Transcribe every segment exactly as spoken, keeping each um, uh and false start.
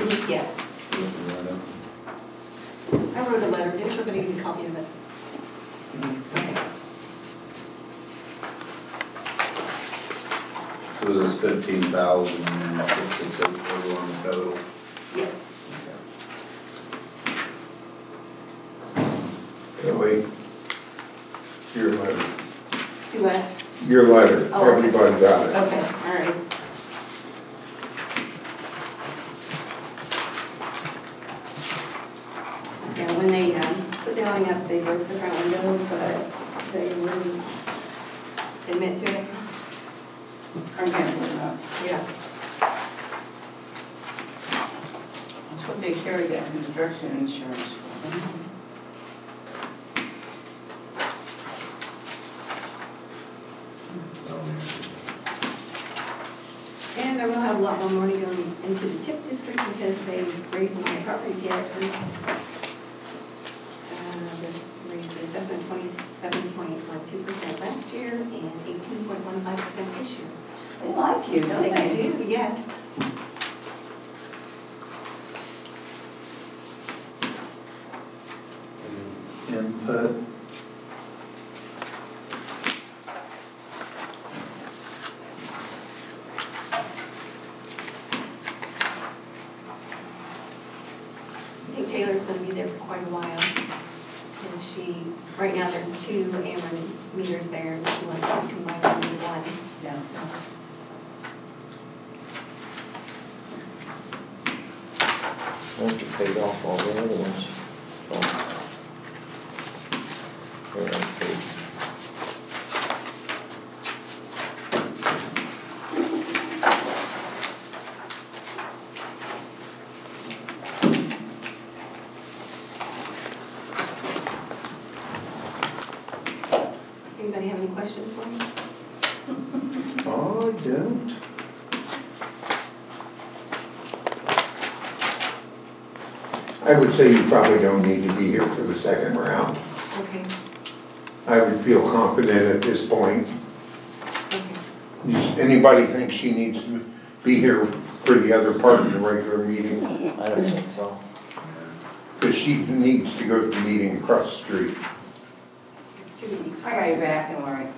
Mhm, yes. Looking right up. I wrote a letter. Did somebody give you a copy of it? Okay. So was this fifteen thousand six six eight total on the total? Yes. Kelly, your letter, Do what? your letter, Oh, okay. everybody got it. Okay, all right. Yeah, when they um, put the awning up, they broke the front window, but they wouldn't admit to it. Or can't put it up. Yeah. That's what they carry that construction insurance for. And I will have a lot more money going into the TIP district because they raised my property tax. and, uh, they raised the assessment twenty-seven point one two percent last year and eighteen point one five percent this year. They like you, don't They they? do, yes. Input. I think Taylor's gonna be there for quite a while. And she, right now there's two Ameren meters there and she wants to combine them into one. Yeah. I think you paid off all the other ones. So. They're okay. Anybody have any questions for me? Oh, I don't. I would say you probably don't need to be here for the second round. Okay, I would feel confident at this point. okay. Does anybody think she needs to be here for the other part of the regular meeting? I don't think so. Because she needs to go to the meeting across the street. Two weeks. I got your back, don't worry.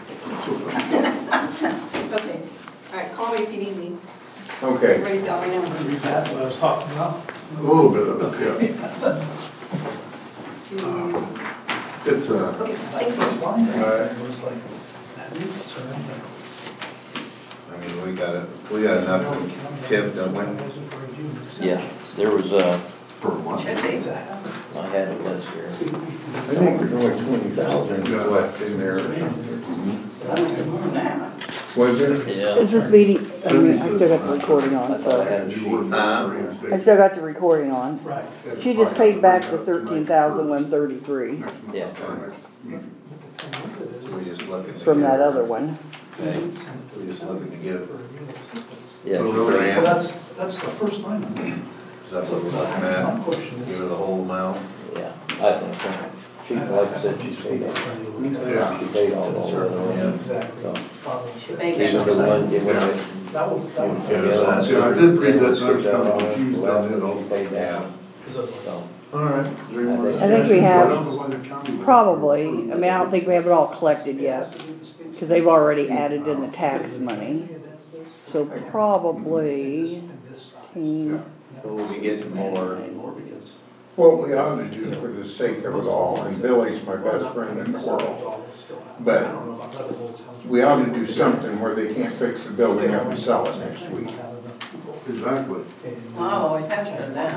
Okay, all right, call me if you need me. Okay, Everybody's got my number. That's what I was talking about. A little bit of it, yes. To- It's, uh, Okay, thank you. Right. It was like, that is, that's right. I mean, we got it, we got enough in TIF, don't we? Yeah, there was, uh, for what? Should be. I had a list here. I think there's only twenty thousand left in there or something. I don't care more than that. Was there? Yeah. Is this meeting, I mean, I still got the recording I on, thought I so, had a sheet. Uh, I still got the recording on. Right. She just paid back the thirteen thousand one thirty-three Yeah. We're just looking to from that get- other one. Okay. We're just looking to get, Yeah. Well, Well, that's, that's the first line. is that what we're looking at? Give her the whole amount? Yeah, I think so. She, like I said, she paid all. Yeah. She paid all the other ones. Exactly. So, Should they even get the one, some? even the. That was, that was. Yeah, that's- Yeah, I did read that, Let's and I was get kind that of on. confused on it also. Paid that. Because of- So, All right. Is there any more I think we discussion? have I don't know why the county- Probably, I mean, I don't think we have it all collected yet, because they've already added in the tax money. So probably, fifteen, So we'll be getting more. What we ought to do for the sake of it all, and Billy's my best friend in the world, but we ought to do something where they can't fix the building up and sell it next week. Exactly. Well, I always have said that.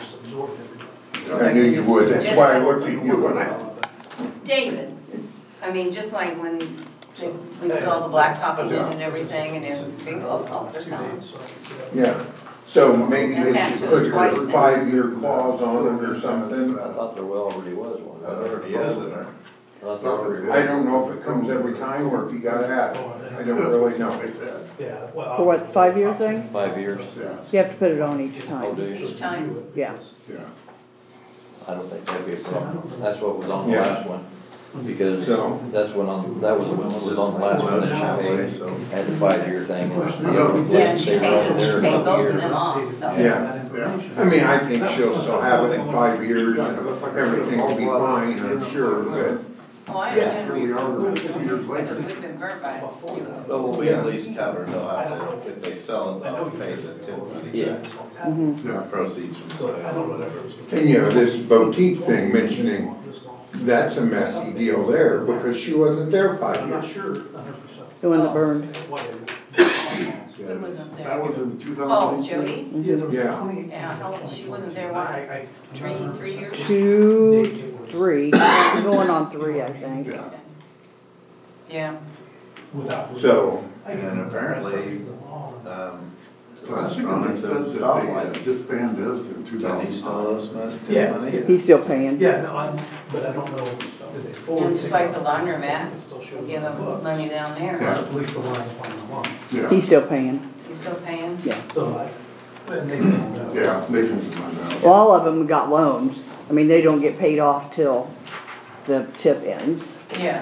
I knew you would, that's why I looked at you when I, David, I mean, just like when they, we put all the blacktopping in and everything and everything goes off their sound. yeah. So maybe they That's should happened put twice a now. five-year clause on it or something. I thought there well already was one. Uh, there already is, isn't there? I thought there already I don't know if it comes every time or if you gotta have it. I don't really know. Yeah, well. for what, five-year thing? Five years. Yeah, You have to put it on each Oh, time. do you? Each time. Yeah. yeah. I don't think that'd be a problem. That's what was on the Yeah. last one. Because So- that's when on, that was what was on the last one that she paid, So, had the five-year thing. and Yeah, and she they were paid, only she there a paid couple both of years. them off, so. Yeah. I mean, I think she'll still have it in five years and everything will be fine, I'm sure, but Oh, I Here understand. we are, two years later. We've been burnt by it. but we'll be at least covered, they'll have to, if they sell it, they'll have to pay the tip money. Yeah. Yeah. Proceeds from the So I don't know sale. whatever. And you know, this boutique thing mentioning, that's a messy deal there, because she wasn't there five I'm not years. sure, a hundred percent. The one that burned. Whatever. Who wasn't there? That was in two Oh, thousand eighteen. Jody? Yeah, there was Yeah. twenty. Yeah, how long, she wasn't there, what, I- I- three, three years? Two, three, going on three, I think. Yeah. Yeah. Without. So, And then apparently, um, Last time it says that they disbanded us in two can he still thousand. owe us money? tip Yeah, money? yeah. He's still paying. Yeah, no, I'm, but I don't know, did they fully? And just take like the out- laundromat, It still shows give in the them book. money down there. Yeah. At least the line on the line. Yeah, He's still paying. You still paying? Yeah. So like, and they don't know. yeah, Nathan's in my now. Well, all of them got loans. I mean, they don't get paid off till the tip ends. Yeah.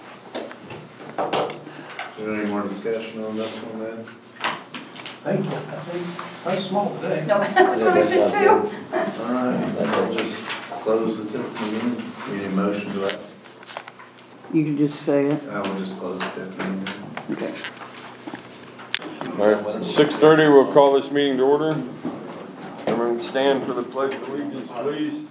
Is there any more discussion on this one then? Thank you, I think, that's small today. No, that's what I said too. All right, then we'll just close the tip meeting. Need a motion to that? You can just say it. I will just close the tip meeting. Okay. All right, six thirty, we'll call this meeting to order. Everyone stand for the pledge of allegiance, please.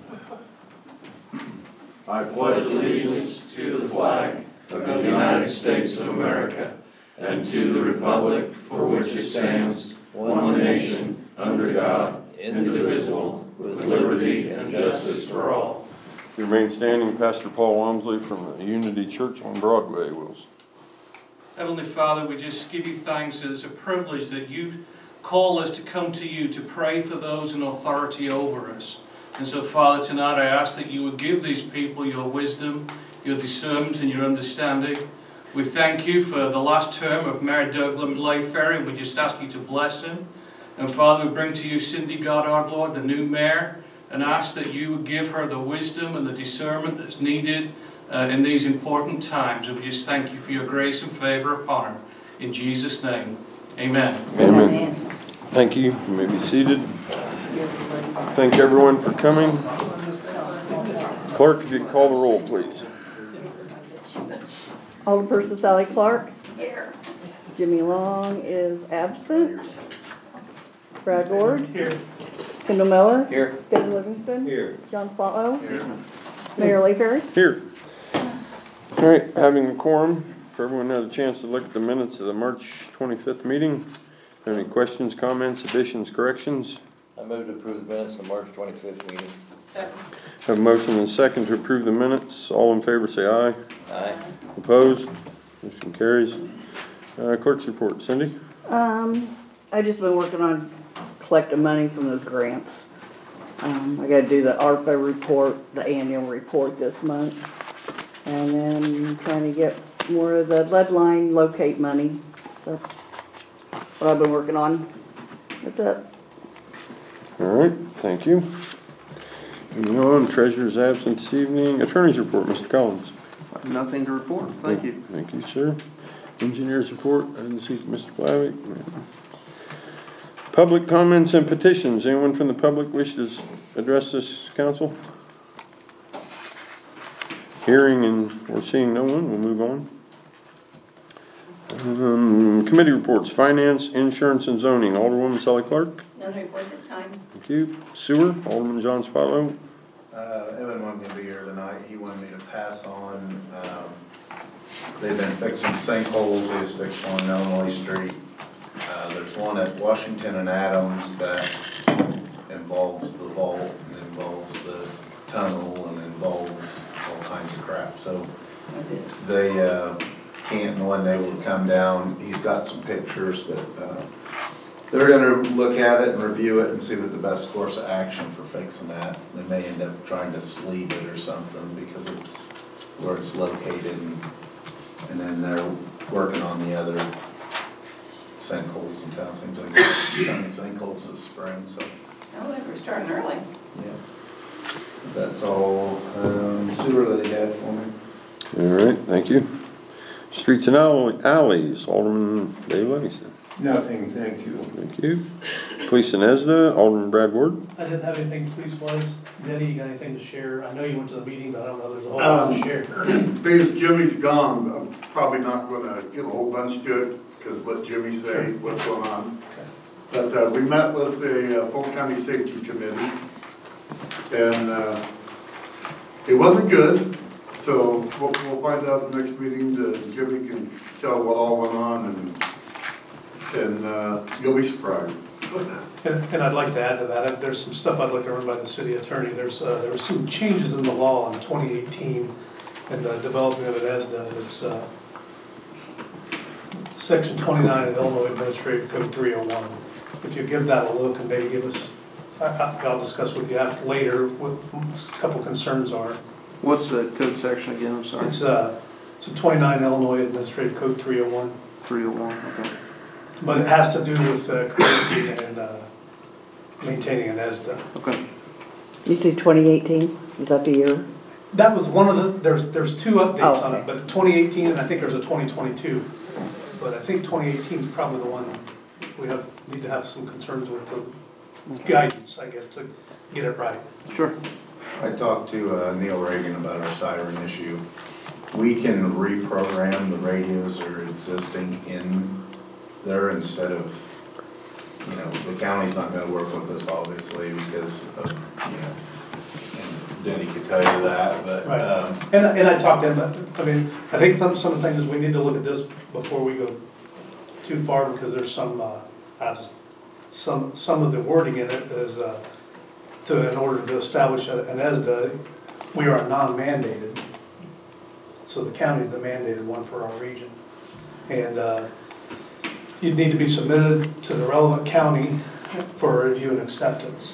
I pledge allegiance to the flag of the United States of America and to the republic for which it stands, one nation, under God, indivisible, with liberty and justice for all. Remain standing, Pastor Paul Walmsley from the Unity Church on Broadway, Wills. Heavenly Father, we just give you thanks that it's a privilege that you call us to come to you to pray for those in authority over us. And so, Father, tonight I ask that you would give these people your wisdom, your discernment, and your understanding. We thank you for the last term of Mayor Doug Layferry, and we just ask you to bless him. And Father, we bring to you Cindy Goddard, Lord, the new mayor, and ask that you would give her the wisdom and the discernment that's needed uh, in these important times. And we just thank you for your grace and favor upon her. In Jesus' name, amen. Amen. Thank you. You may be seated. Thank everyone for coming. Clerk, if you could call the roll, please. Alderperson Sally Clark. Here. Jimmy Long is absent. Brad Gord. Here. Kendall Miller. Here. David Livingston. here. John Spotlow. Mayor Layferry. Here. All right, having a quorum, if everyone had a chance to look at the minutes of the March twenty-fifth meeting. Any questions, comments, additions, corrections? I move to approve the minutes of the March twenty-fifth meeting. Second. Have a motion and second to approve the minutes. All in favor say aye. Aye. Opposed? Motion carries. Uh, clerk's report, Cindy? Um, I just been working on collecting money from those grants. Um, I gotta do the ARPA report, the annual report this month. And then trying to get more of the lead line locate money. That's what I've been working on. That's it. All right, thank you. Moving on, treasurer's absent this evening. Attorney's report, Mister Collins. Nothing to report, thank you. Thank you, sir. Engineer's report, I didn't see Mister Plavick. Public comments and petitions. Anyone from the public wish to address this council? Hearing and we're seeing no one, we'll move on. Um, committee reports, finance, insurance, and zoning. Alderwoman Sally Clark. None to report this time. Thank you. Sewer, Alderman John Spotlow. Uh, Evan wanted me to be here tonight, he wanted me to pass on, um, they've been fixing sinkholes, they just fixed one on Illinois Street. Uh, there's one at Washington and Adams that involves the vault, and involves the tunnel, and involves all kinds of crap, so they, uh, can't and wasn't able to come down. He's got some pictures, but, uh, they're gonna look at it and review it and see what the best course of action for fixing that. They may end up trying to sleeve it or something because it's where it's located, and, and then they're working on the other sinkholes in town. Seems like a ton of sinkholes this spring, so, Oh, they were starting early. yeah. That's all, um, sewer that he had for me. All right, thank you. Streets and alley- alleys, Alderman Dave Livingston. Nothing, thank you. Thank you. Police and E S D A, Alderman Brad Ward. I didn't have anything police-wise. Denny, you got anything to share? I know you went to the meeting, but I don't know, there's a whole lot to Um, share. Being as Jimmy's gone, I'm probably not gonna get a whole bunch to it, because let Jimmy say what's going on. But, uh, we met with the uh, Polk County Safety Committee, and, uh, it wasn't good, so we'll, we'll find out in the next meeting, that Jimmy can tell what all went on, and, and, uh, you'll be surprised. And, and I'd like to add to that, there's some stuff I'd like to run by the city attorney. There's, uh, there were some changes in the law in twenty eighteen in the development of an E S D A. It's, uh, section twenty-nine of the Illinois Administrative Code three oh one. If you give that a look and maybe give us, I, I- I'll discuss with you after, later, what a couple concerns are. What's the code section again? I'm sorry. It's, uh, it's a twenty-nine Illinois Administrative Code three oh one. three oh one, okay. But it has to do with uh, creating and uh, maintaining an E S D A. Okay. You say twenty eighteen, is that the year? That was one of the, there's, there's two updates Oh, on it, okay. but twenty eighteen and I think there's a twenty twenty-two. But I think twenty eighteen is probably the one we have, need to have some concerns with the guidance, I guess, to get it right. Sure. I talked to uh, Neil Reagan about our siren issue. We can reprogram the radios that are existing in there instead of, you know, the county's not gonna work with us obviously because of, you know, and Denny could tell you that, but, Right. um, And, and I talked to him, but, I mean, I think some some of the things is we need to look at this before we go too far because there's some, uh, I just, some, some of the wording in it is, uh, to, in order to establish a- an E S D A, we are non-mandated. So the county's the mandated one for our region. And, uh, you'd need to be submitted to the relevant county for review and acceptance.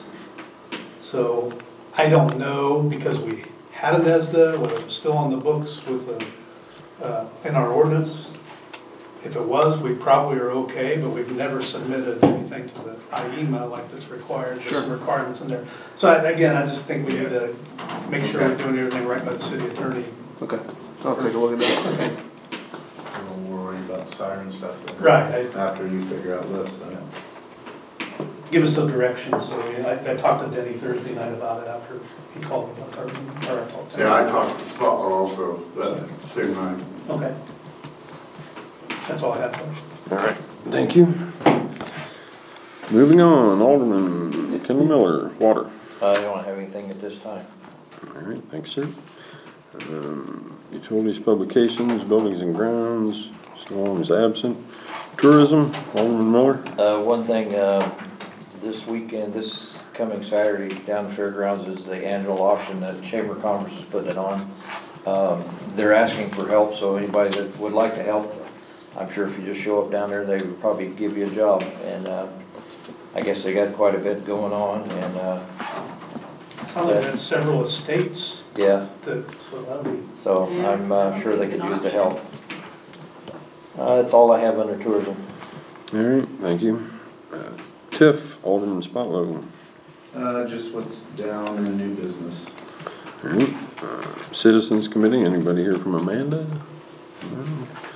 So I don't know, because we had an E S D A, whether it was still on the books with the, uh, in our ordinance. If it was, we probably are okay, but we've never submitted anything to the I E M A like that's required, there's some requirements in there. So I- again, I just think we need to make sure we're doing everything right by the city attorney. Okay. I'll take a look at that. Okay. we'll worry about siren stuff. then. Right, I- After you figure out this, then. Give us some direction, so we- I, I talked to Denny Thursday night about it after he called me, or, or I talked to him. Yeah, I talked to Spotlaw also that same night. Okay. That's all I have. All right, thank you. Moving on, Alderman Kendall Miller, Water. I don't have anything at this time. All right, thanks, sir. Um, Utilities, publications, buildings and grounds, Storm is absent. Tourism, Alderman Miller. Uh, one thing, uh, this weekend, this coming Saturday down the fairgrounds is the annual auction that Chamber of Commerce is putting it on. Um, they're asking for help, so anybody that would like to help, I'm sure if you just show up down there, they would probably give you a job. And, uh, I guess they got quite a bit going on and, uh, Sounds like there's several estates yeah, that, so that'll be. so Yeah, I'm, uh, sure they could an use the option. help. Uh, that's all I have under tourism. All right, thank you. Uh, Tiff, Alderman Spotlow. Uh, just what's down in new business. All right, uh, Citizens Committee, anybody here from Amanda? No.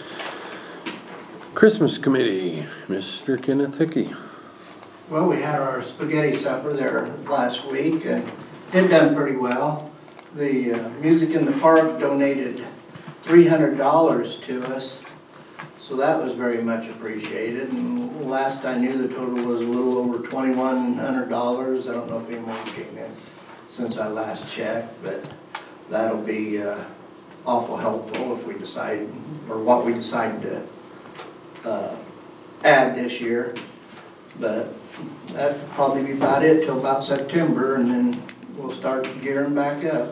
Christmas Committee, Mister Kenneth Hickey. Well, we had our spaghetti supper there last week and it done pretty well. The uh, Music in the Park donated three hundred dollars to us, so that was very much appreciated. And last I knew, the total was a little over twenty-one hundred dollars. I don't know if any more came in since I last checked, but that'll be uh, awful helpful if we decide, or what we decide to uh, add this year. But that'd probably be about it till about September, and then we'll start gearing back up.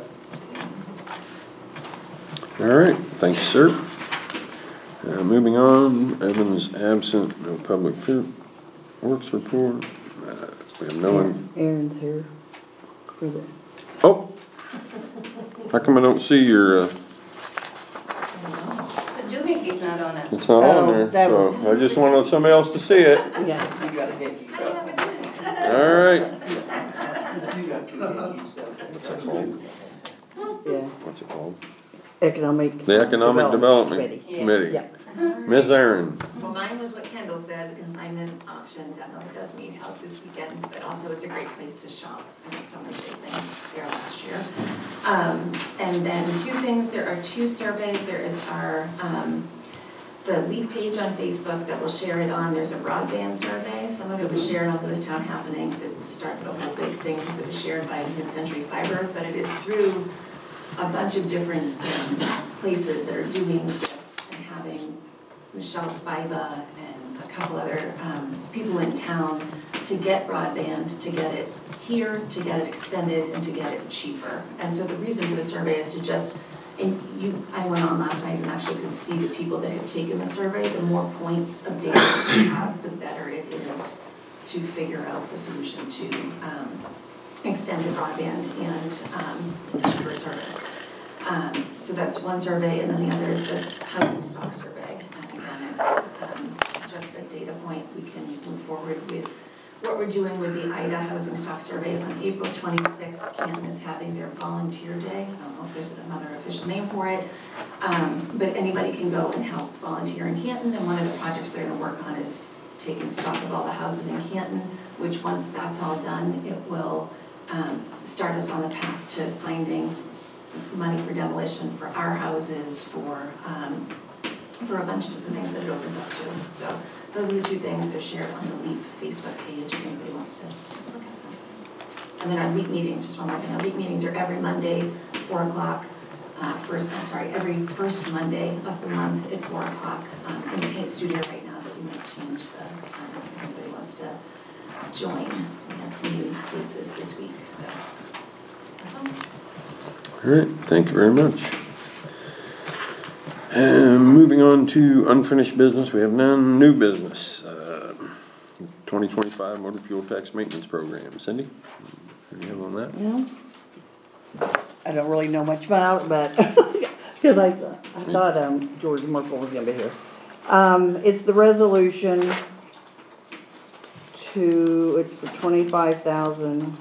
All right, thank you, sir. Uh, moving on, Evans absent, no public fit, works report. Uh, we have no one. Aaron's here for the, Oh, how come I don't see your, uh, But Doohickeys not on it. it's not Oh, on there, that so I just wanted somebody else to see it. yeah. You got a hickey. All right. You got two hickeys. What's it called? Yeah. What's it called? Economic. The Economic Development Committee. Committee. Yeah. Miss Aaron, Well, mine was what Kendall said, the consignment auction definitely does need help this weekend, but also it's a great place to shop. I got so many great things there last year. Um, and then two things, there are two surveys. There is our, um, the lead page on Facebook that will share it on. There's a broadband survey. Some of it was shared on Lewis Town Happenings. It started a whole big thing because it was shared by Mid-Century Fiber, but it is through a bunch of different um, places that are doing this and having Michelle Spiva and a couple other um, people in town to get broadband, to get it here, to get it extended, and to get it cheaper. And so the reason for the survey is to just, and you, I went on last night and actually could see the people that have taken the survey. The more points of data you have, the better it is to figure out the solution to um, extended broadband and um, cheaper service. Um, so that's one survey, and then the other is this housing stock survey. And again, it's um, just a data point. We can move forward with what we're doing with the I D A housing stock survey. On April twenty-sixth, Canton is having their volunteer day. I don't know if there's another official name for it, um, but anybody can go and help volunteer in Canton. And one of the projects they're going to work on is taking stock of all the houses in Canton, which once that's all done, it will um, start us on the path to finding money for demolition for our houses, for um, for a bunch of different things that it opens up to. So those are the two things. They're shared on the LEAP Facebook page if anybody wants to look at them. And then our LEAP meetings, just one more thing, our LEAP meetings are every Monday, four o'clock. Uh, first, I'm sorry, every first Monday of the month at four o'clock um, in the paid studio right now, but we might change the time if anybody wants to join. We had some new faces this week, so that's all. all right, thank you very much. And moving on to unfinished business, we have none. New business, uh, twenty twenty-five motor fuel tax maintenance program. Cindy, what do you have on that? Yeah. I don't really know much about it, but, because I, I thought um, George Merkel was gonna be here. Um, it's the resolution to, it's for twenty-five thousand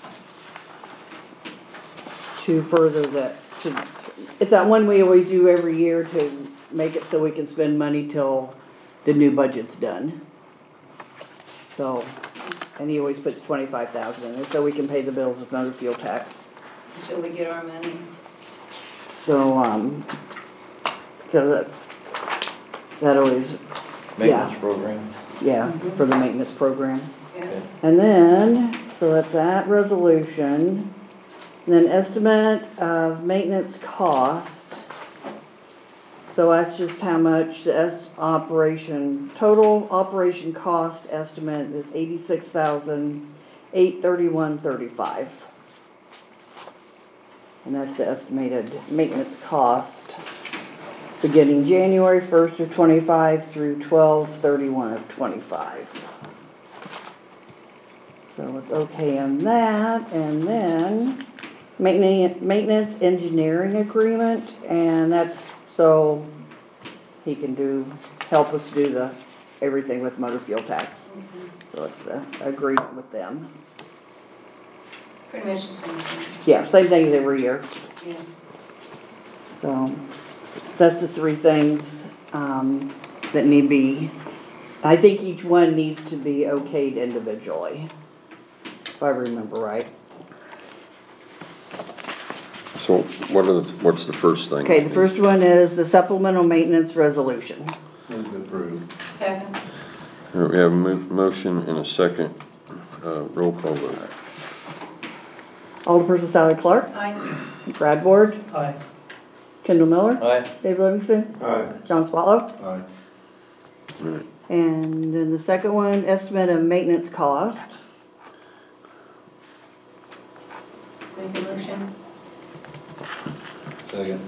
to further that, to, it's that one we always do every year to make it so we can spend money till the new budget's done. So, and he always puts twenty-five thousand in it so we can pay the bills with motor fuel tax. Until we get our money. So, um, so that, that always, Maintenance Yeah. program. yeah, for the maintenance program. Yeah. And then, so that's that resolution, and then estimate of maintenance cost. So that's just how much the es- operation, total operation cost estimate is eighty-six thousand, eight thirty-one thirty-five. And that's the estimated maintenance cost beginning January first of twenty-five through twelve thirty-one of twenty-five. So it's okay on that, and then maintenance, maintenance engineering agreement, and that's so he can do, help us do the, everything with motor fuel tax. So it's the agreement with them. Pretty much the same thing. Yeah, same thing as every year. Yeah. So that's the three things um, that need to be, I think each one needs to be okayed individually, if I remember right. So what are the, what's the first thing? Okay, the first one is the supplemental maintenance resolution. Move to approve. Second. All right, we have a mo- motion and a second, uh, roll call vote. Alderperson Sally Clark, Aye. Brad Ward, Aye. Kendall Miller, Aye. Dave Livingston, Aye. John Swallow. Aye. All right, And then the second one, estimate of maintenance cost. Make a motion. Second.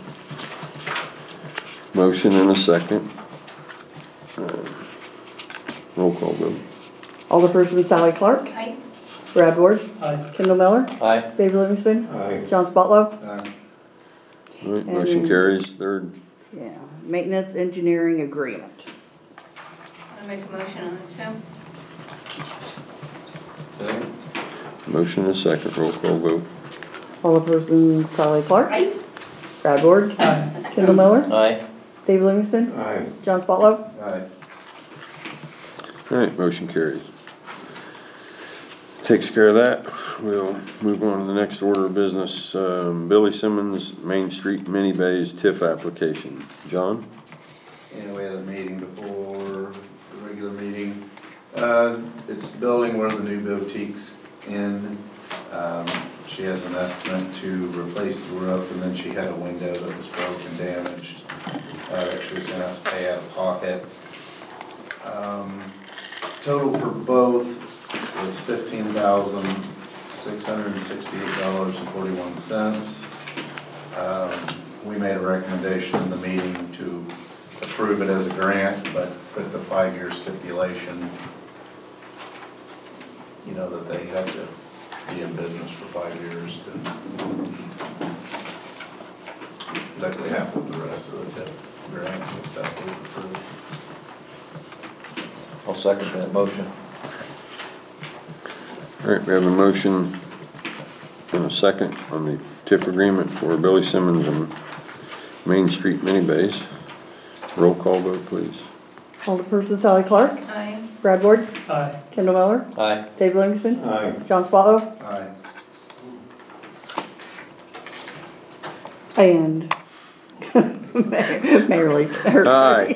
motion and a second. Uh, Roll call vote. Alderperson Sally Clark, Aye. Brad Ward, Aye. Kendall Miller, Aye. Dave Livingston, Aye. John Spotlow. Aye. All right, motion And- carries. Third, Yeah, maintenance engineering agreement. I make a motion on it too. Second. motion and a second, roll call vote. Alderperson Sally Clark, Aye. Brad Ward, Kendall Miller, Aye. Dave Livingston, Aye. John Spotlow. Aye. Alright, motion carries. Takes care of that. We'll move on to the next order of business. Um, Billy Simmons, Main Street Mini Bays T I F application. John? And we had a meeting before the regular meeting. Uh, it's the building where the new boutique's in. Um, she has an estimate to replace the roof, and then she had a window that was broken, damaged, uh, that she was gonna have to pay out of pocket. Um, total for both was fifteen thousand, six hundred and sixty-eight dollars and forty-one cents. Um, we made a recommendation in the meeting to approve it as a grant, but put the five-year stipulation, you know, that they have to be in business for five years to, like we have with the rest of the TIF grants and stuff we've approved. I'll second that motion. Alright, we have a motion and a second on the T I F agreement for Billy Simmons and Main Street Mini Bays. Roll call vote, please. Alderperson Sally Clark, Aye. Brad Ward, Aye. Kendall Miller, Aye. Dave Livingston, Aye. John Spotlow, Aye. and Mayor Lee. Aye.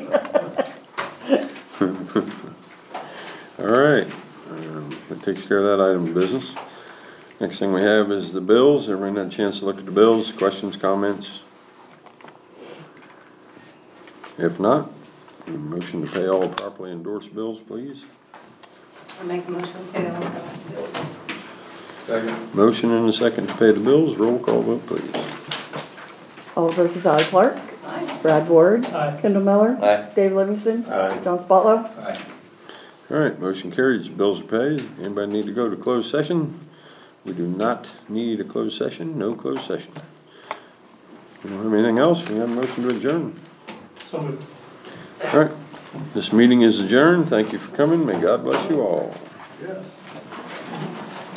Alright, um, that takes care of that item of business. Next thing we have is the bills. Everyone had a chance to look at the bills, questions, comments? If not, a motion to pay all properly endorsed bills, please. I make a motion to pay all the bills. Second. Motion and a second to pay the bills. Roll call vote, please. Alderperson Sally Clark, Aye. Brad Ward, Aye. Kendall Miller, Aye. Dave Livingston, Aye. John Spotlow. Aye. Alright, motion carries. Bills are paid. Anybody need to go to closed session? We do not need a closed session. No closed session. We don't have anything else. We have a motion to adjourn. So moved. Alright, this meeting is adjourned. Thank you for coming. May God bless you all. Yes.